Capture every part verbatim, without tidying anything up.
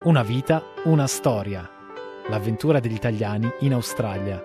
Una vita, una storia. L'avventura degli italiani in Australia.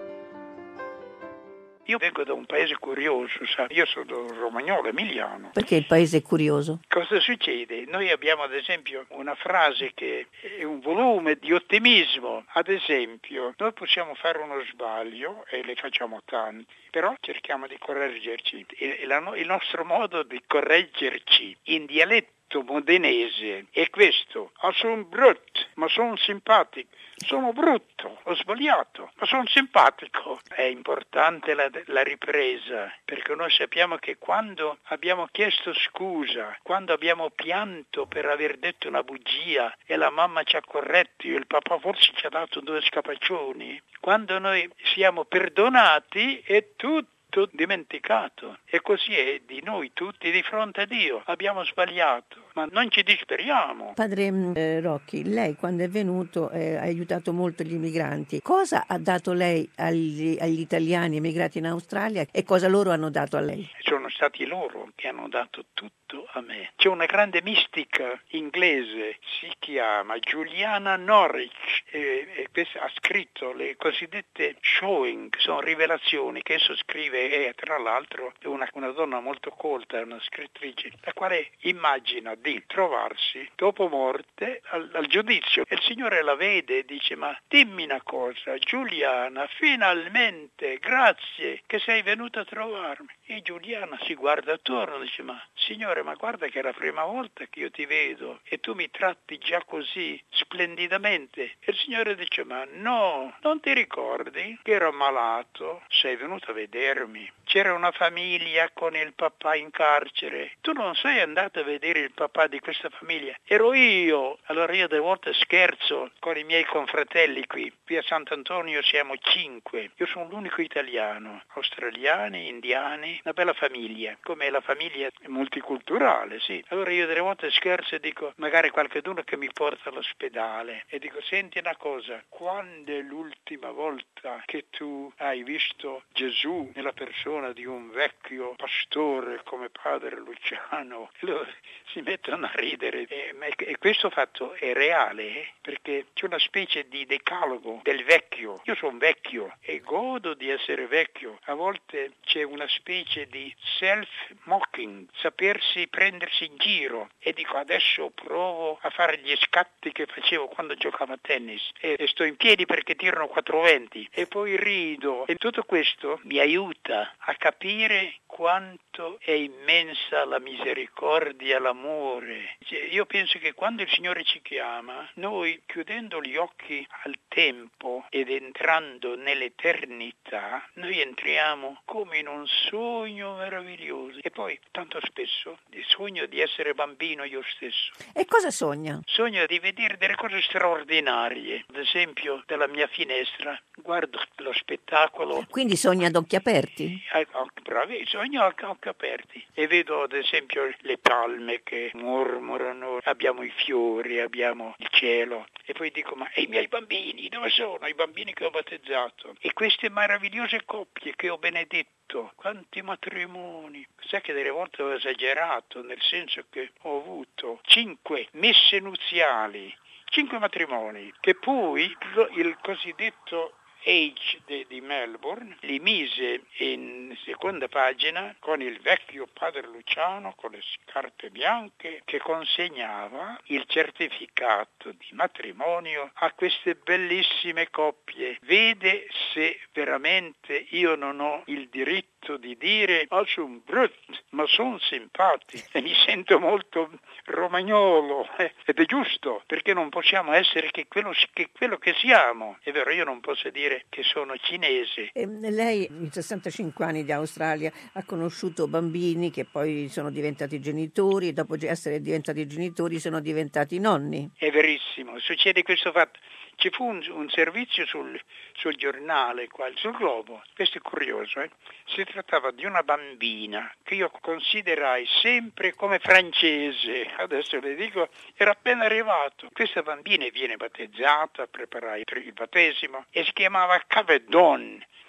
Io vengo da un paese curioso, sa? Io sono romagnolo, emiliano. Perché il paese è curioso? Cosa succede? Noi abbiamo ad esempio una frase che è un volume di ottimismo. Ad esempio, noi possiamo fare uno sbaglio e le facciamo tanti, però cerchiamo di correggerci. E la, il nostro modo di correggerci in dialetto modenese è questo: ah, sono brutto, ma sono simpatico. Sono brutto, ho sbagliato, ma sono simpatico. È importante la, la ripresa, perché noi sappiamo che quando abbiamo chiesto scusa, quando abbiamo pianto per aver detto una bugia e la mamma ci ha corretto, il papà forse ci ha dato due scapaccioni, quando noi siamo perdonati è tutto dimenticato. E così è di noi tutti di fronte a Dio. Abbiamo sbagliato, ma non ci disperiamo. Padre eh, Rocchi, lei quando è venuto eh, ha aiutato molto gli immigranti. Cosa ha dato lei agli, agli italiani emigrati in Australia e cosa loro hanno dato a lei? Sono stati loro che hanno dato tutto a me. C'è una grande mistica inglese, si chiama Juliana Norwich, e, e questa ha scritto le cosiddette showing, sono rivelazioni che esso scrive, e tra l'altro è una, una donna molto colta, una scrittrice, la quale immagina di trovarsi dopo morte al, al giudizio, e il Signore la vede e dice: ma dimmi una cosa, Giuliana, finalmente, grazie che sei venuta a trovarmi. E Giuliana si guarda attorno e dice: ma Signore, ma guarda che è la prima volta che io ti vedo e tu mi tratti già così splendidamente. E il Signore dice: ma no, non ti ricordi che ero malato? Sei venuto a vedermi. C'era una famiglia con il papà in carcere. Tu non sei andato a vedere il papà di questa famiglia? Ero io. Allora io delle volte scherzo con i miei confratelli qui. Qui a Sant'Antonio siamo cinque. Io sono l'unico italiano. Australiani, indiani, una bella famiglia. Come la famiglia multiculturale, sì. Allora io delle volte scherzo e dico, magari qualcuno che mi porta all'ospedale. E dico: senti una cosa, quando è l'ultima volta che tu hai visto Gesù nella persona di un vecchio pastore come padre Luciano? Allora si mettono a ridere, e, e questo fatto è reale, eh? Perché c'è una specie di decalogo del vecchio. Io sono vecchio e godo di essere vecchio. A volte c'è una specie di self-mocking, sapersi prendersi in giro, e dico: adesso provo a fare gli scatti che facevo quando giocavo a tennis e, e sto in piedi perché tirano quattrocentoventi e poi rido, e tutto questo mi aiuta a capire quanto è immensa la misericordia, l'amore. Io penso che quando il Signore ci chiama, noi chiudendo gli occhi al tempo ed entrando nell'eternità, noi entriamo come in un sogno meraviglioso. E poi tanto spesso sogno di essere bambino io stesso. E cosa sogna? Sogno di vedere delle cose straordinarie. Ad esempio, dalla mia finestra guardo lo spettacolo. Quindi sogna ad occhi aperti? Bravi, sogno a occhi aperti e vedo ad esempio le palme che mormorano, abbiamo i fiori, abbiamo il cielo, e poi dico: ma e i miei bambini, dove sono i bambini che ho battezzato? E queste meravigliose coppie che ho benedetto, quanti matrimoni. Sai che delle volte ho esagerato, nel senso che ho avuto cinque messe nuziali, cinque matrimoni, che poi il cosiddetto Age di, di Melbourne li mise in seconda pagina con il vecchio padre Luciano con le scarpe bianche che consegnava il certificato di matrimonio a queste bellissime coppie. Vede se veramente io non ho il diritto di dire: ah, sono brutto, ma sono simpatico, e mi sento molto romagnolo, eh, ed è giusto, perché non possiamo essere che quello, che quello che siamo. È vero, io non posso dire che sono cinese. E lei in sessantacinque anni di Australia ha conosciuto bambini che poi sono diventati genitori e dopo essere diventati genitori sono diventati nonni. È verissimo, succede questo fatto. Ci fu un, un servizio sul, sul giornale, qua, sul Globo, questo è curioso, eh? Si trattava di una bambina che io considerai sempre come francese, adesso le dico, era appena arrivato. Questa bambina viene battezzata, preparai il battesimo, e si chiamava Cavedon,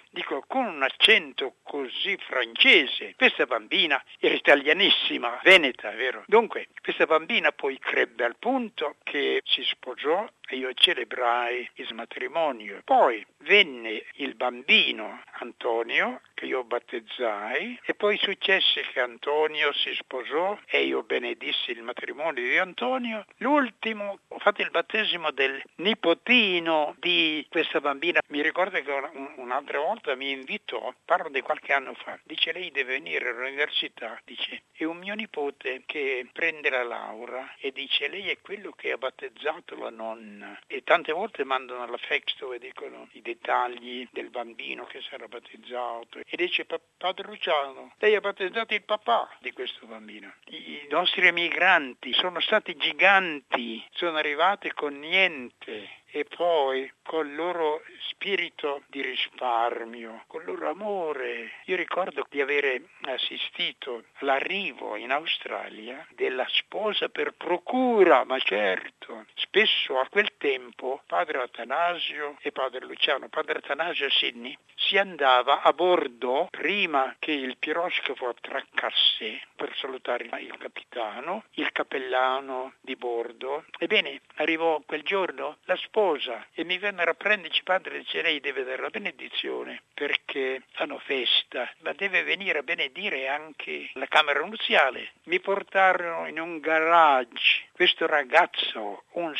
dico con un accento così francese. Questa bambina era italianissima, veneta, vero? Dunque, questa bambina poi crebbe al punto che si sposò e io celebrai il matrimonio. Poi venne il bambino Antonio, che io battezzai, e poi successe che Antonio si sposò e io benedissi il matrimonio di Antonio. L'ultimo, ho fatto il battesimo del nipotino di questa bambina. Mi ricordo che un, un'altra volta mi invitò, parlo di qualche anno fa, dice lei deve venire all'università, dice, è un mio nipote che prende la laurea e dice lei è quello che ha battezzato la nonna. E tante volte mandano alla fax dove dicono i dettagli del bambino che sarà battezzato e dice padre Luciano, lei ha battezzato il papà di questo bambino. I nostri emigranti sono stati giganti, sono arrivati con niente e poi col loro spirito di risparmio, col loro amore. Io ricordo di avere assistito all'arrivo in Australia della sposa per procura, ma certo, spesso a quel tempo padre Atanasio e padre Luciano, padre Atanasio Sidney, si andava a bordo prima che il piroscafo attraccasse per salutare il capitano, il cappellano di bordo. Ebbene, arrivò quel giorno la sposa e mi vennero a prenderci padre, dice lei deve dare la benedizione perché fanno festa, ma deve venire a benedire anche la camera nuziale. Mi portarono in un garage, questo ragazzo, un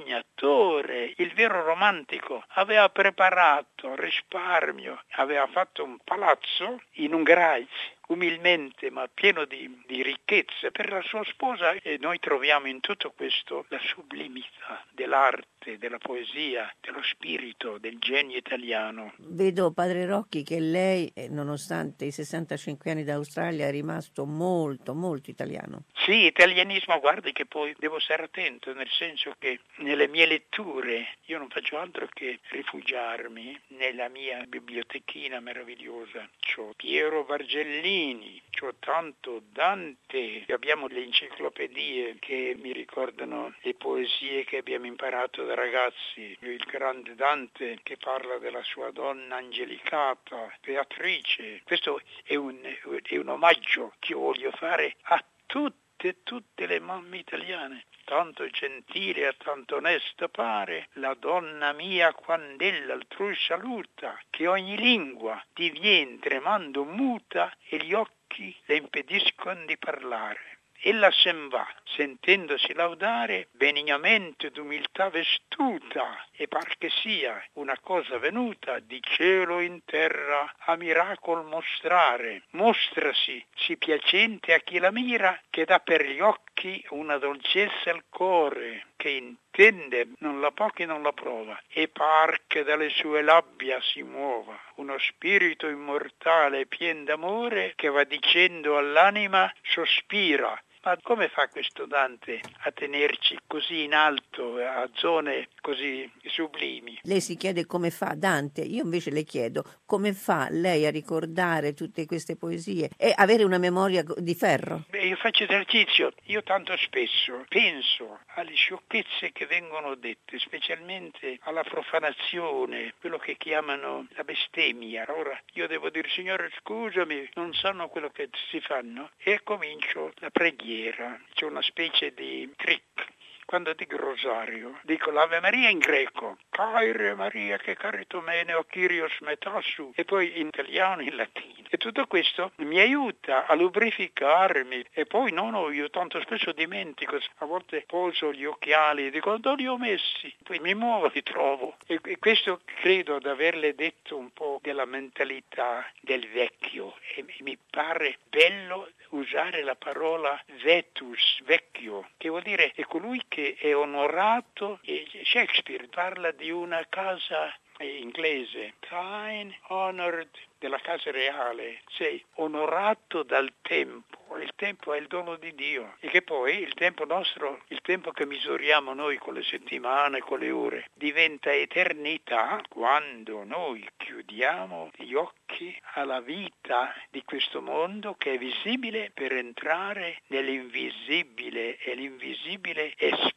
sognatore, il vero romantico, aveva preparato risparmio, aveva fatto un palazzo in un garage, umilmente ma pieno di, di ricchezza per la sua sposa, e noi troviamo in tutto questo la sublimità dell'arte, della poesia, dello spirito, del genio italiano. Vedo padre Rocchi che lei, nonostante i sessantacinque anni d'Australia, è rimasto molto molto italiano. Sì, italianismo, guardi che poi devo stare attento, nel senso che nelle mie letture io non faccio altro che rifugiarmi nella mia bibliotechina meravigliosa. C'ho Piero Vargellini, c'ho tanto Dante, abbiamo le enciclopedie che mi ricordano le poesie che abbiamo imparato da ragazzi, il grande Dante che parla della sua donna angelicata, Beatrice. Questo è un, è un omaggio che io voglio fare a tutte, tutte le mamme italiane. Tanto gentile e tanto onesta pare la donna mia quand'ella altrui saluta, che ogni lingua divien tremando muta e gli occhi le impediscono di parlare. Ella sen va, sentendosi laudare, benignamente d'umiltà vestuta, e par che sia una cosa venuta di cielo in terra a miracol mostrare. Mostrasi sì piacente a chi la mira, che dà per gli occhi una dolcezza al cuore, che intende non la può che non la prova, e par che dalle sue labbia si muova uno spirito immortale pien d'amore, che va dicendo all'anima sospira. Ma come fa questo Dante a tenerci così in alto, a zone così sublimi? Lei si chiede come fa Dante, io invece le chiedo come fa lei a ricordare tutte queste poesie e avere una memoria di ferro? Beh, io faccio esercizio, io tanto spesso penso alle sciocchezze che vengono dette, specialmente alla profanazione, quello che chiamano la bestemmia. Ora io devo dire, Signore scusami, non sanno quello che si fanno, e comincio la preghiera. C'è una specie di trick. Quando dico rosario, dico l'Ave Maria in greco, Kyrie Maria che caritomene o Kyrios metassu, e poi in italiano e in latino. E tutto questo mi aiuta a lubrificarmi. E poi no, no, io tanto spesso dimentico, a volte poso gli occhiali e dico dove li ho messi? Poi mi muovo, li trovo. E, e questo credo di averle detto un po' della mentalità del vecchio. E mi pare bello usare la parola vetus, vecchio, che vuol dire è colui che è onorato. E Shakespeare parla di una casa inglese, kind, honored, della casa reale, sei onorato dal tempo. Il tempo è il dono di Dio, e che poi il tempo nostro, il tempo che misuriamo noi con le settimane, con le ore, diventa eternità quando noi chiudiamo gli occhi alla vita di questo mondo che è visibile per entrare nell'invisibile, e l'invisibile è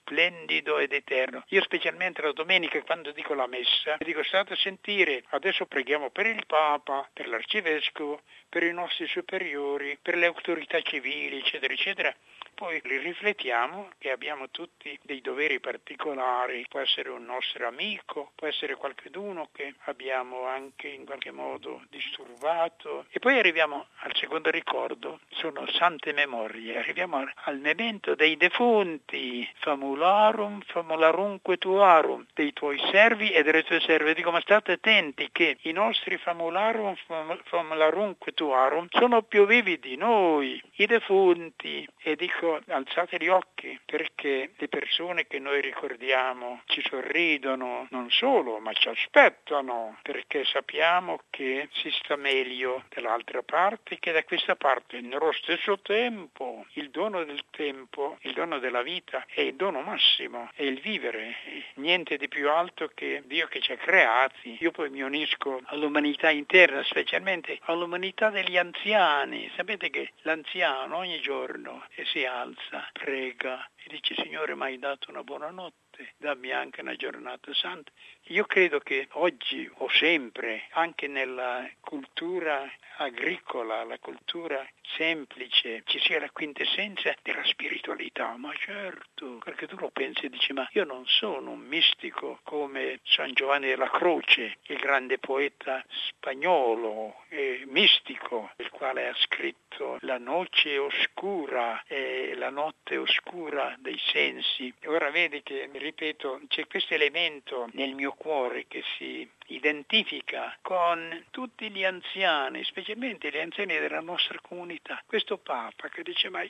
splendido ed eterno. Io specialmente la domenica, quando dico la messa, dico state a sentire, adesso preghiamo per il Papa, per l'Arcivescovo, per i nostri superiori, per le autorità civili, eccetera, eccetera. Poi riflettiamo che abbiamo tutti dei doveri particolari, può essere un nostro amico, può essere qualcuno che abbiamo anche in qualche modo disturbato. E poi arriviamo al secondo ricordo, sono sante memorie, arriviamo al memento dei defunti, famularum, famularumque tuarum, dei tuoi servi e delle tue serve. Dico, ma state attenti che i nostri famularum, famularumque tuarum sono più vivi di noi, i defunti. E dico, alzate gli occhi, perché le persone che noi ricordiamo ci sorridono, non solo, ma ci aspettano, perché sappiamo che si sta meglio dall'altra parte che da questa parte. Nello stesso tempo, il dono del tempo, il dono della vita è il dono massimo, è il vivere, niente di più alto che Dio che ci ha creati. Io poi mi unisco all'umanità interna, specialmente all'umanità degli anziani. Sapete che l'anziano ogni giorno si alza, prega e dice: Signore, mi hai dato una buona notte, dammi anche una giornata santa. Io credo che oggi o sempre, anche nella cultura agricola, la cultura semplice, ci sia la quintessenza della spiritualità. Ma certo, perché tu lo pensi e dici: ma io non sono un mistico come San Giovanni della Croce, il grande poeta spagnolo e mistico, il quale ha scritto La noce oscura e la notte oscura dei sensi. Ora vedi che, ripeto, c'è questo elemento nel mio cuore che si identifica con tutti gli anziani, specialmente gli anziani della nostra comunità. Questo Papa che dice: ma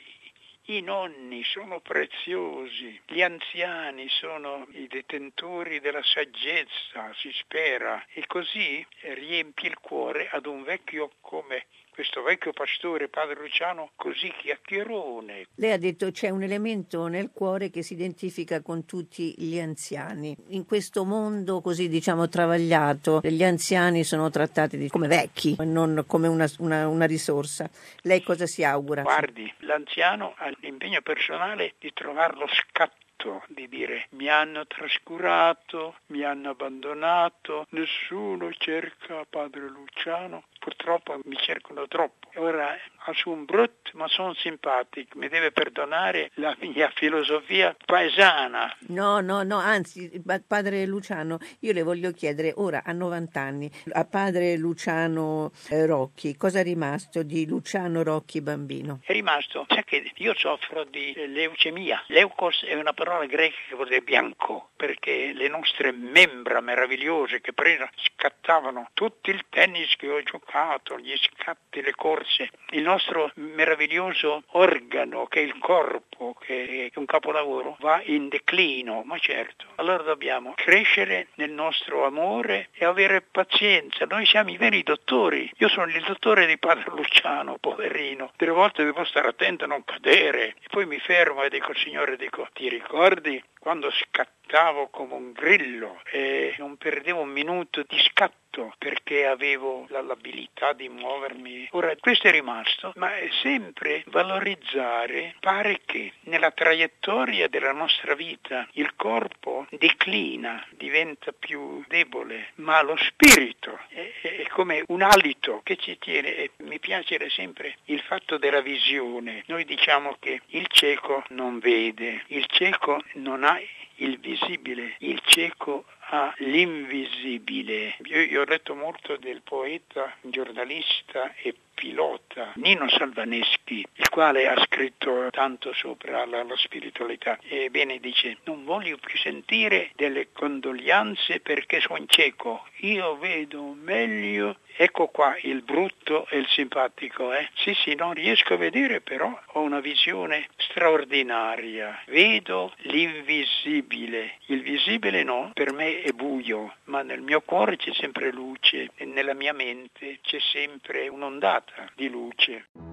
i nonni sono preziosi, gli anziani sono i detentori della saggezza, si spera, e così riempie il cuore ad un vecchio come questo vecchio pastore, padre Luciano, così chiacchierone. Lei ha detto c'è un elemento nel cuore che si identifica con tutti gli anziani. In questo mondo così, diciamo, travagliato, gli anziani sono trattati come vecchi, non come una, una, una risorsa. Lei cosa si augura? Guardi, l'anziano ha l'impegno personale di trovare lo scatto, di dire: mi hanno trascurato, mi hanno abbandonato, nessuno cerca padre Luciano, purtroppo mi cercano troppo. Ora sono brutto ma sono simpatico, mi deve perdonare la mia filosofia paesana. No, no, no, anzi, padre Luciano, io le voglio chiedere, ora a novanta anni, a padre Luciano eh, Rocchi, cosa è rimasto di Luciano Rocchi bambino? È rimasto, sai che io soffro di leucemia. Leukos è una parola greca che vuol dire bianco, perché le nostre membra meravigliose che prima scattavano tutto il tennis che ho giocato, gli scatti, le corse, il nostro meraviglioso organo che è il corpo, che è un capolavoro, va in declino, ma certo. Allora dobbiamo crescere nel nostro amore e avere pazienza. Noi siamo i veri dottori. Io sono il dottore di padre Luciano, poverino. Delle volte devo stare attento a non cadere. E poi mi fermo e dico: Signore, dico, ti ricordi quando scattavo come un grillo e non perdevo un minuto di scatto perché avevo l'abilità di muovermi? Ora, questo è rimasto, ma è sempre valorizzare. Pare che nella traiettoria della nostra vita il corpo declina, diventa più debole, ma lo spirito è, è come un alito che ci tiene. E mi piace sempre il fatto della visione. Noi diciamo che il cieco non vede, il cieco non ha il visibile, il cieco ha l'invisibile. Io, io ho letto molto del poeta, giornalista e pilota Nino Salvaneschi, il quale ha scritto tanto sopra la, la spiritualità. Ebbene, dice: non voglio più sentire delle condoglianze perché sono cieco, io vedo meglio. Ecco qua il brutto e il simpatico, eh? Sì, sì, non riesco a vedere, però ho una visione straordinaria. Vedo l'invisibile. Il visibile no, per me è buio, ma nel mio cuore c'è sempre luce e nella mia mente c'è sempre un'ondata di luce.